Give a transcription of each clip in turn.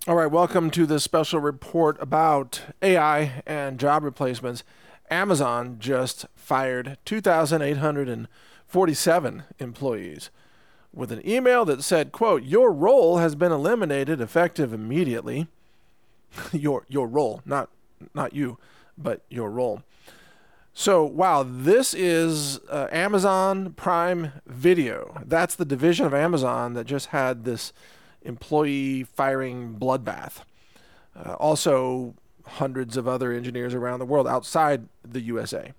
All right, welcome to this special report about AI and job replacements. Amazon just fired 2,847 employees with an email that said, quote, "Your role has been eliminated effective immediately." your role, not you, but your role. So, wow, this is Amazon Prime Video. That's the division of Amazon that just had this employee firing bloodbath. Also, hundreds of other engineers around the world outside the USA.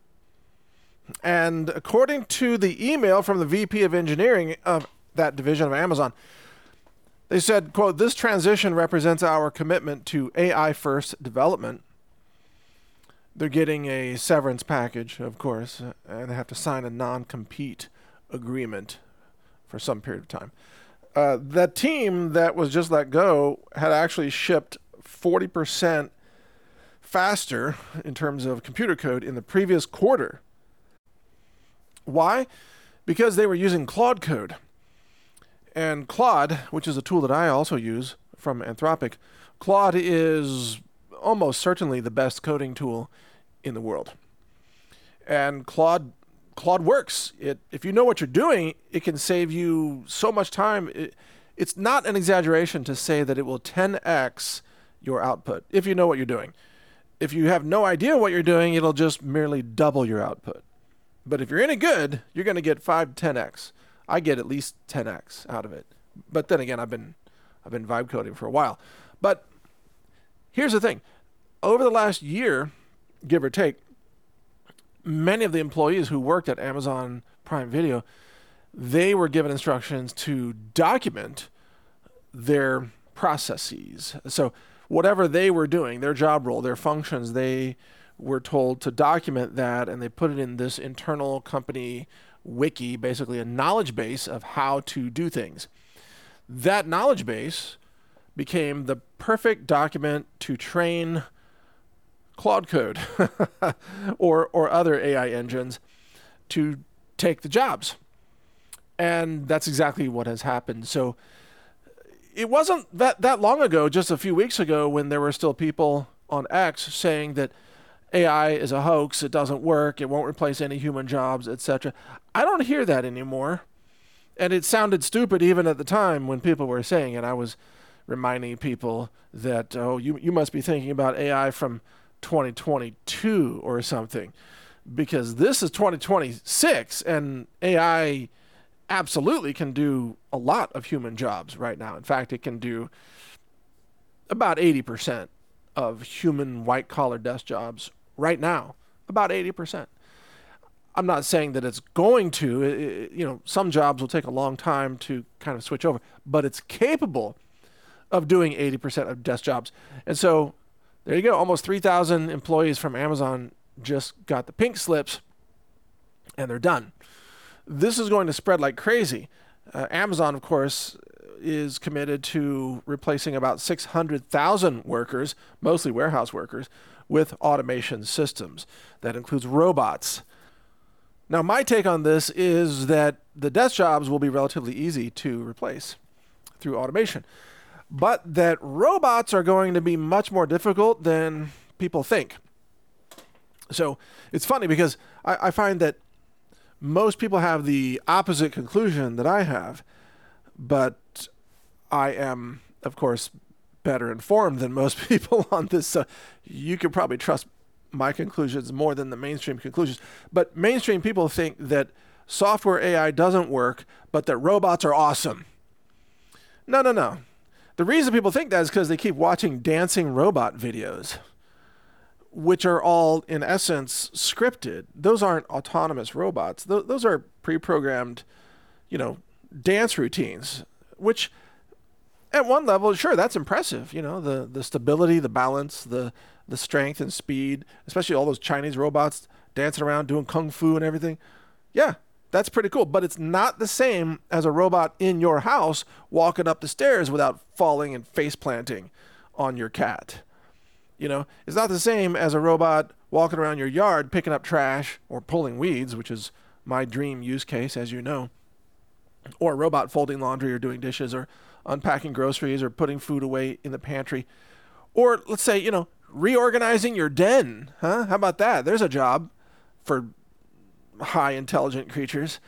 And according to the email from the VP of engineering of that division of Amazon, they said, quote, "This transition represents our commitment to AI-first development." They're getting a severance package, of course, and they have to sign a non-compete agreement for some period of time. That team that was just let go had actually shipped 40% faster in terms of computer code in the previous quarter. Why? Because they were using Claude Code. And Claude, which is a tool that I also use from Anthropic, Claude is almost certainly the best coding tool in the world. And Claude works. If you know what you're doing, it can save you so much time. It's not an exaggeration to say that it will 10x your output if you know what you're doing. If you have no idea what you're doing, it'll just merely double your output. But if you're any good, you're going to get 5 to 10x. I get at least 10x out of it. But then again, I've been vibe coding for a while. But here's the thing. Over the last year, give or take, many of the employees who worked at Amazon Prime Video, they were given instructions to document their processes. So whatever they were doing, their job role, their functions, they were told to document that, and they put it in this internal company wiki, basically a knowledge base of how to do things. That knowledge base became the perfect document to train Claude Code or other AI engines to take the jobs. And that's exactly what has happened. So it wasn't that long ago, just a few weeks ago, when there were still people on X saying that AI is a hoax, it doesn't work, it won't replace any human jobs, etc. I don't hear that anymore. And it sounded stupid even at the time when people were saying it. I was reminding people that, oh, you must be thinking about AI from 2022 or something, because this is 2026 and AI absolutely can do a lot of human jobs right now. In fact, it can do about 80% of human white-collar desk jobs right now, about 80%. I'm not saying that it's going to, some jobs will take a long time to kind of switch over, but it's capable of doing 80% of desk jobs. And so there you go. Almost 3,000 employees from Amazon just got the pink slips, and they're done. This is going to spread like crazy. Amazon, of course, is committed to replacing about 600,000 workers, mostly warehouse workers, with automation systems. That includes robots. Now, my take on this is that the desk jobs will be relatively easy to replace through automation, but that robots are going to be much more difficult than people think. So it's funny because I find that most people have the opposite conclusion that I have, but I am, of course, better informed than most people on this. So you could probably trust my conclusions more than the mainstream conclusions. But mainstream people think that software AI doesn't work, but that robots are awesome. No. The reason people think that is because they keep watching dancing robot videos, which are all, in essence, scripted. Those aren't autonomous robots. Those are pre-programmed, dance routines, which at one level, sure, that's impressive. The stability, the balance, the strength and speed, especially all those Chinese robots dancing around doing kung fu and everything. Yeah, that's pretty cool. But it's not the same as a robot in your house walking up the stairs without falling and face planting on your cat. It's not the same as a robot walking around your yard picking up trash or pulling weeds, which is my dream use case, as you know. or a robot folding laundry or doing dishes or unpacking groceries or putting food away in the pantry. Or let's say, reorganizing your den. How about that? There's a job for high intelligent creatures.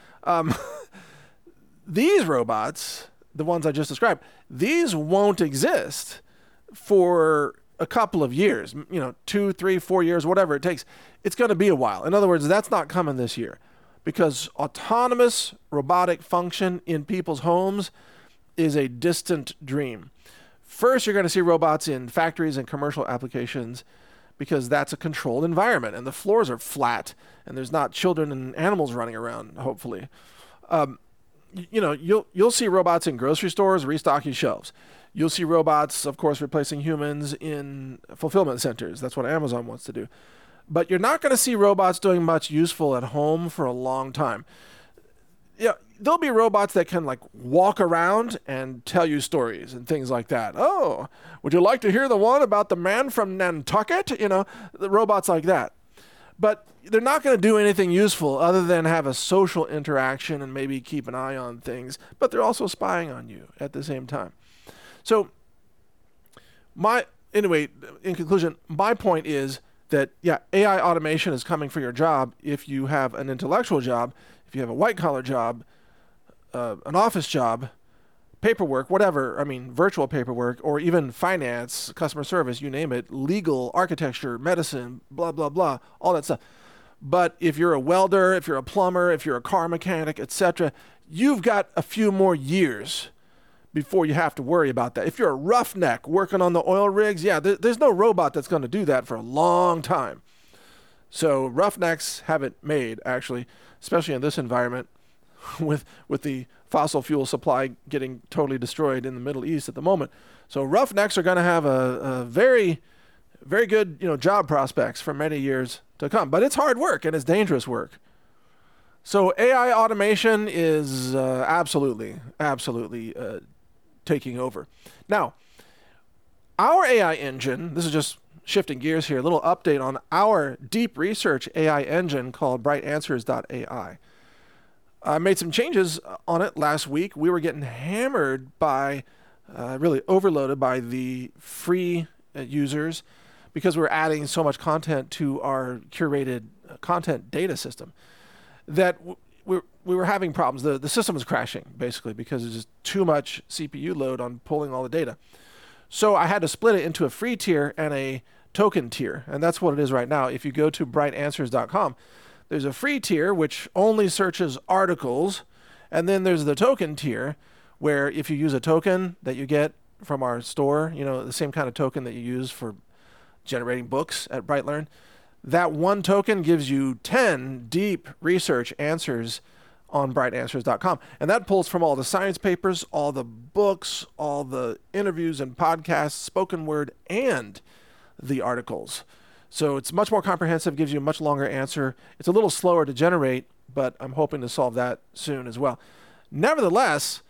These robots, the ones I just described, these won't exist for a couple of years, 2, 3, 4 years, whatever it takes. It's going to be a while. In other words, that's not coming this year, because autonomous robotic function in people's homes is a distant dream. First, you're going to see robots in factories and commercial applications, because that's a controlled environment and the floors are flat and there's not children and animals running around, hopefully. You'll see robots in grocery stores restocking shelves. You'll see robots, of course, replacing humans in fulfillment centers. That's what Amazon wants to do. But you're not going to see robots doing much useful at home for a long time. There'll be robots that can walk around and tell you stories and things like that. Oh, would you like to hear the one about the man from Nantucket? The robots like that. But they're not going to do anything useful other than have a social interaction and maybe keep an eye on things. But they're also spying on you at the same time. So, in conclusion, my point is that, AI automation is coming for your job if you have an intellectual job, if you have a white-collar job, an office job, paperwork, whatever, virtual paperwork, or even finance, customer service, you name it, legal, architecture, medicine, blah, blah, blah, all that stuff. But if you're a welder, if you're a plumber, if you're a car mechanic, etc., you've got a few more years before you have to worry about that. If you're a roughneck working on the oil rigs, there's no robot that's going to do that for a long time. So roughnecks have it made, actually, especially in this environment with the fossil fuel supply getting totally destroyed in the Middle East at the moment. So roughnecks are going to have a very, very good, job prospects for many years to come. But it's hard work and it's dangerous work. So AI automation is absolutely taking over. Now, our AI engine, this is just shifting gears here, a little update on our deep research AI engine called BrightAnswers.ai. I made some changes on it last week. We were getting hammered by, really overloaded by the free users because we were adding so much content to our curated content data system that we were having problems. The system was crashing, basically, because there's just too much CPU load on pulling all the data. So I had to split it into a free tier and a token tier, and that's what it is right now. If you go to brightanswers.com, there's a free tier, which only searches articles, and then there's the token tier, where if you use a token that you get from our store, the same kind of token that you use for generating books at BrightLearn, that one token gives you 10 deep research answers on brightanswers.com. And that pulls from all the science papers, all the books, all the interviews and podcasts, spoken word, and the articles. So it's much more comprehensive, gives you a much longer answer. It's a little slower to generate, but I'm hoping to solve that soon as well. Nevertheless,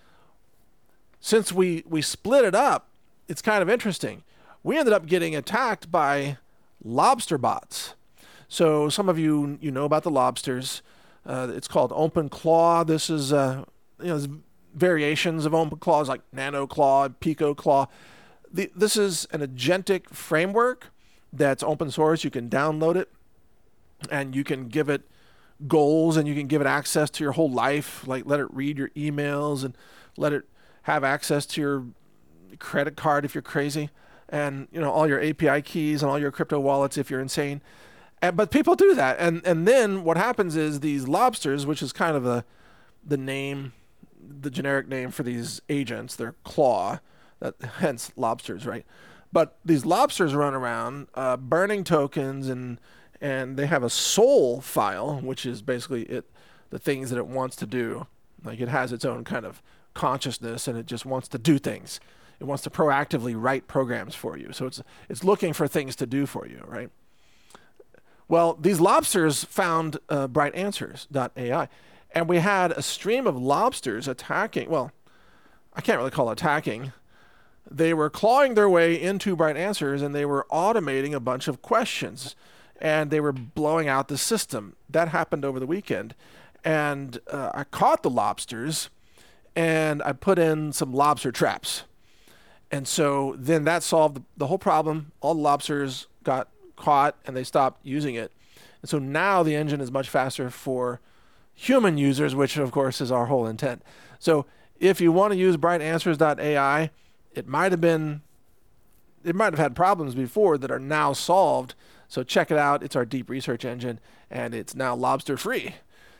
since we split it up, it's kind of interesting. We ended up getting attacked by lobster bots. So some of you know about the lobsters. It's called OpenClaw. This is there's variations of OpenClaws like NanoClaw, PicoClaw. This is an agentic framework that's open source. You can download it, and you can give it goals, and you can give it access to your whole life. Like let it read your emails, and let it have access to your credit card if you're crazy, and all your API keys and all your crypto wallets if you're insane. But people do that, and then what happens is these lobsters, which is kind of the name, the generic name for these agents, they're claw, hence lobsters, right? But these lobsters run around burning tokens, and they have a soul file, which is basically the things that it wants to do. Like it has its own kind of consciousness, and it just wants to do things. It wants to proactively write programs for you. So it's looking for things to do for you, right? Well, these lobsters found BrightAnswers.ai, and we had a stream of lobsters attacking. Well, I can't really call it attacking. They were clawing their way into Bright Answers, and they were automating a bunch of questions, and they were blowing out the system. That happened over the weekend, and I caught the lobsters, and I put in some lobster traps. And so then that solved the whole problem. All the lobsters got caught and they stopped using it. And so now the engine is much faster for human users, which of course is our whole intent. So if you want to use BrightAnswers.ai, it might have had problems before that are now solved. So check it out. It's our deep research engine, and it's now lobster free.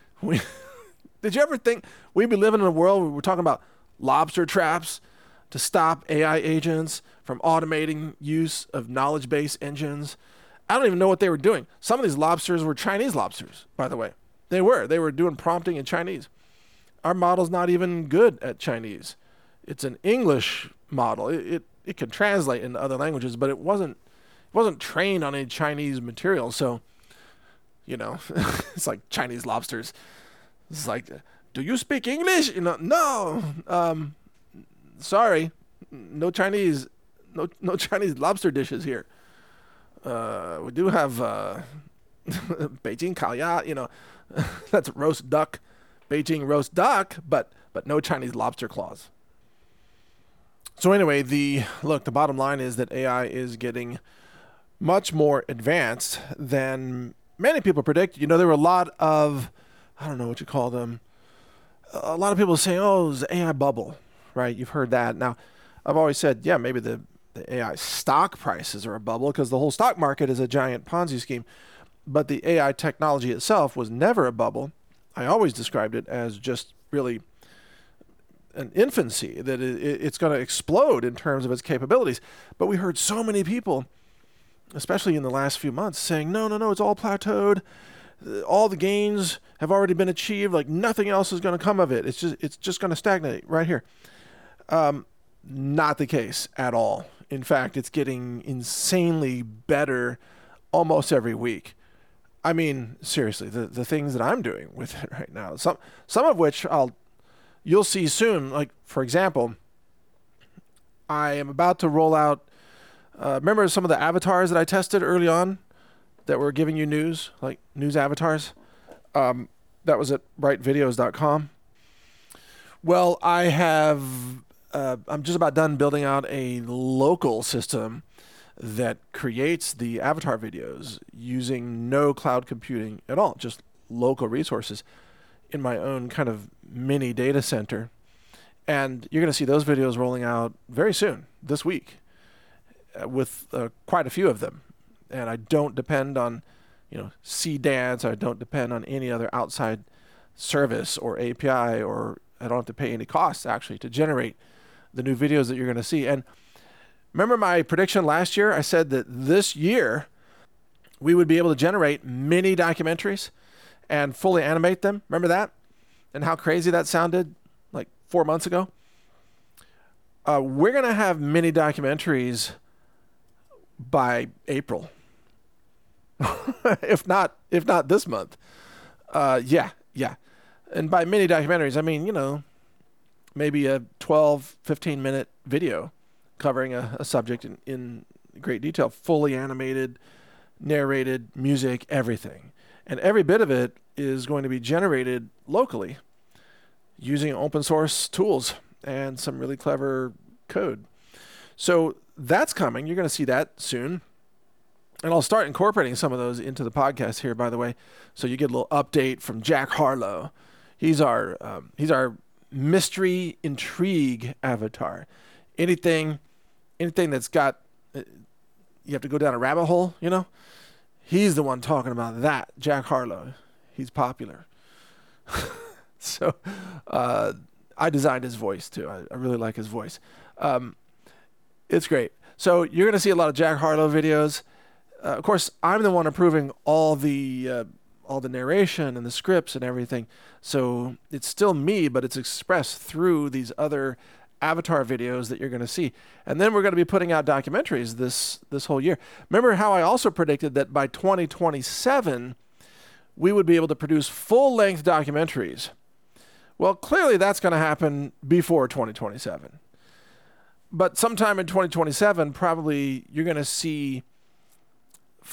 Did you ever think we'd be living in a world where we're talking about lobster traps to stop AI agents from automating use of knowledge-based engines? I don't even know what they were doing. Some of these lobsters were Chinese lobsters, by the way. They were doing prompting in Chinese. Our model's not even good at Chinese. It's an English model. It can translate into other languages, but it wasn't trained on any Chinese material. So, it's like Chinese lobsters. It's like, do you speak English? No. Sorry, no Chinese lobster dishes here. We do have Beijing Kaoya, that's roast duck, Beijing roast duck, but no Chinese lobster claws. So anyway, the bottom line is that AI is getting much more advanced than many people predict. There were a lot of, I don't know what you call them, a lot of people saying, oh, it's the AI bubble, right? You've heard that. Now, I've always said, yeah, maybe the AI stock prices are a bubble because the whole stock market is a giant Ponzi scheme. But the AI technology itself was never a bubble. I always described it as just really an infancy, that it's going to explode in terms of its capabilities. But we heard so many people, especially in the last few months, saying, no, it's all plateaued. All the gains have already been achieved. Like nothing else is going to come of it. It's just going to stagnate right here. Not the case at all. In fact, it's getting insanely better almost every week. I mean, seriously, the things that I'm doing with it right now, some of which you'll see soon. Like, for example, I am about to roll out, remember some of the avatars that I tested early on that were giving you news, like news avatars? That was at brightvideos.com. Well, I'm just about done building out a local system that creates the avatar videos using no cloud computing at all, just local resources in my own kind of mini data center. And you're going to see those videos rolling out very soon, this week, with quite a few of them. And I don't depend on, CDANs. I don't depend on any other outside service or API, or I don't have to pay any costs actually to generate the new videos that you're going to see. And remember my prediction last year? I said that this year we would be able to generate mini documentaries and fully animate them. Remember that? And how crazy that sounded like 4 months ago? We're going to have mini documentaries by April. if not this month. Yeah. And by mini documentaries, I mean, maybe a 12, 15-minute video covering a subject in great detail, fully animated, narrated, music, everything. And every bit of it is going to be generated locally using open source tools and some really clever code. So that's coming. You're going to see that soon. And I'll start incorporating some of those into the podcast here, by the way. So you get a little update from Jack Harlow. He's our mystery intrigue avatar. Anything that's got, you have to go down a rabbit hole, He's the one talking about that, Jack Harlow. He's popular. So I designed his voice too. I really like his voice. It's great. So you're going to see a lot of Jack Harlow videos. Of course, I'm the one approving all the narration and the scripts and everything. So it's still me, but it's expressed through these other avatar videos that you're going to see. And then we're going to be putting out documentaries this whole year. Remember how I also predicted that by 2027, we would be able to produce full-length documentaries. Well, clearly that's going to happen before 2027. But sometime in 2027, probably you're going to see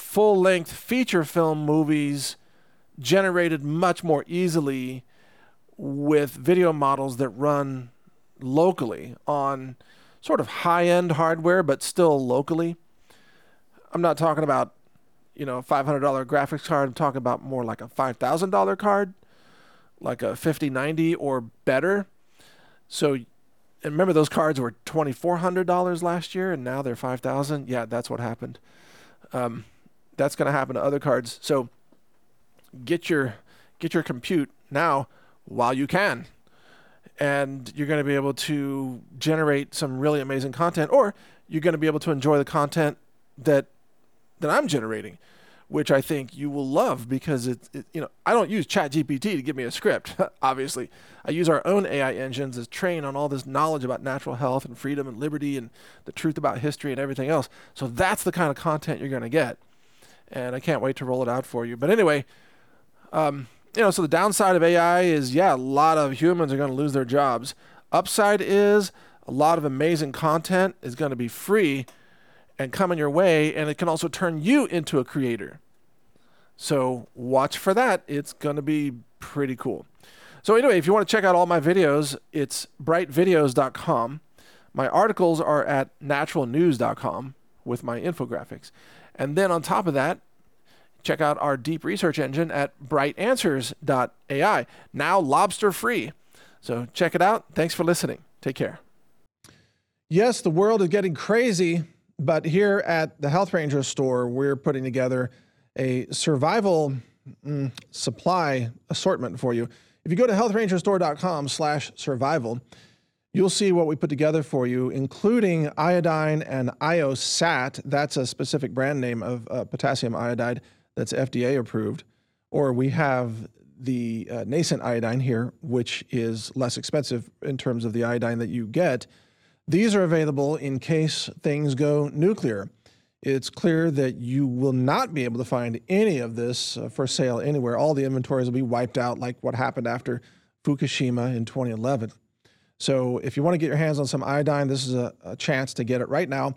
full-length feature film movies generated much more easily with video models that run locally on sort of high-end hardware, but still locally. I'm not talking about, a $500 graphics card. I'm talking about more like a $5,000 card, like a 5090 or better. So, and remember those cards were $2,400 last year, and now they're $5,000. Yeah, that's what happened. That's going to happen to other cards. So, get your compute now while you can, and you're going to be able to generate some really amazing content, or you're going to be able to enjoy the content that I'm generating, which I think you will love, because I don't use ChatGPT to give me a script. Obviously, I use our own AI engines as trained on all this knowledge about natural health and freedom and liberty and the truth about history and everything else. So that's the kind of content you're going to get, and I can't wait to roll it out for you. But anyway, so the downside of AI is, a lot of humans are going to lose their jobs. Upside is a lot of amazing content is going to be free and coming your way, and it can also turn you into a creator. So watch for that. It's going to be pretty cool. So anyway, if you want to check out all my videos, it's brightvideos.com. My articles are at naturalnews.com with my infographics. And then on top of that, check out our deep research engine at brightanswers.ai, now lobster free. So check it out. Thanks for listening. Take care. Yes, the world is getting crazy, but here at the Health Ranger store, we're putting together a survival supply assortment for you. If you go to healthrangerstore.com/survival, you'll see what we put together for you, including iodine and IOSAT. That's a specific brand name of potassium iodide that's FDA approved. Or we have the nascent iodine here, which is less expensive in terms of the iodine that you get. These are available in case things go nuclear. It's clear that you will not be able to find any of this for sale anywhere. All the inventories will be wiped out, like what happened after Fukushima in 2011. So if you want to get your hands on some iodine, this is a chance to get it right now.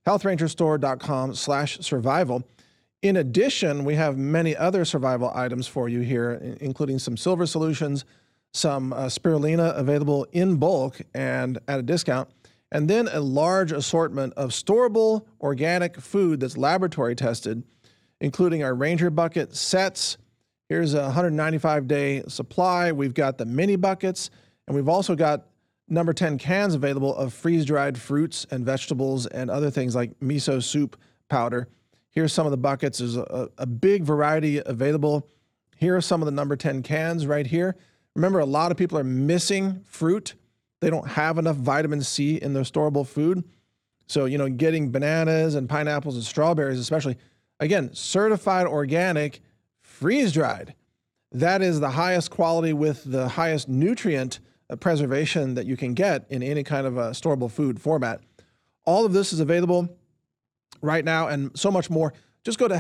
healthrangerstore.com/survival. In addition, we have many other survival items for you here, including some silver solutions, some spirulina available in bulk and at a discount, and then a large assortment of storable organic food that's laboratory tested, including our Ranger Bucket sets. Here's a 195-day supply. We've got the mini buckets, and we've also got number 10 cans available of freeze-dried fruits and vegetables and other things like miso soup powder. Here's some of the buckets. There's a big variety available. Here are some of the number 10 cans right here. Remember, a lot of people are missing fruit. They don't have enough vitamin C in their storable food. So, getting bananas and pineapples and strawberries especially, again, certified organic, freeze-dried. That is the highest quality with the highest nutrient preservation that you can get in any kind of a storable food format. All of this is available right now and so much more. Just go to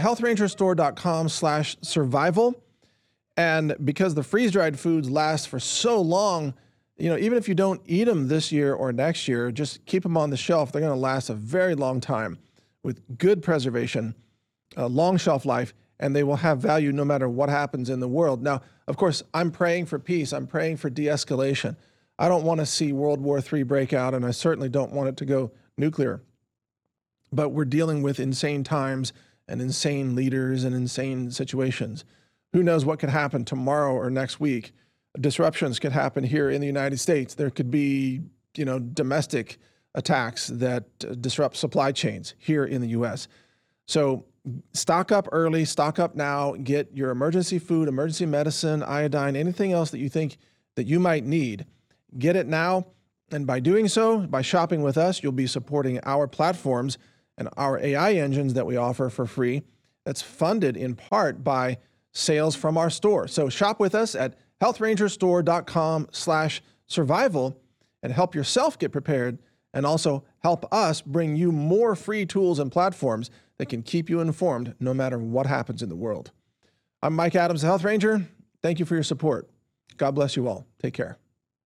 healthrangerstore.com/survival. And because the freeze-dried foods last for so long, even if you don't eat them this year or next year, just keep them on the shelf. They're going to last a very long time with good preservation, long shelf life, and they will have value no matter what happens in the world. Now, of course, I'm praying for peace. I'm praying for de-escalation. I don't want to see World War III break out, and I certainly don't want it to go nuclear. But we're dealing with insane times and insane leaders and insane situations. Who knows what could happen tomorrow or next week? Disruptions could happen here in the United States. There could be, domestic attacks that disrupt supply chains here in the U.S. So stock up early, stock up now, get your emergency food, emergency medicine, iodine, anything else that you think that you might need. Get it now. And by doing so, by shopping with us, you'll be supporting our platforms and our AI engines that we offer for free. That's funded in part by sales from our store. So shop with us at healthrangerstore.com/survival and help yourself get prepared, and also help us bring you more free tools and platforms that can keep you informed no matter what happens in the world. I'm Mike Adams, the Health Ranger. Thank you for your support. God bless you all. Take care.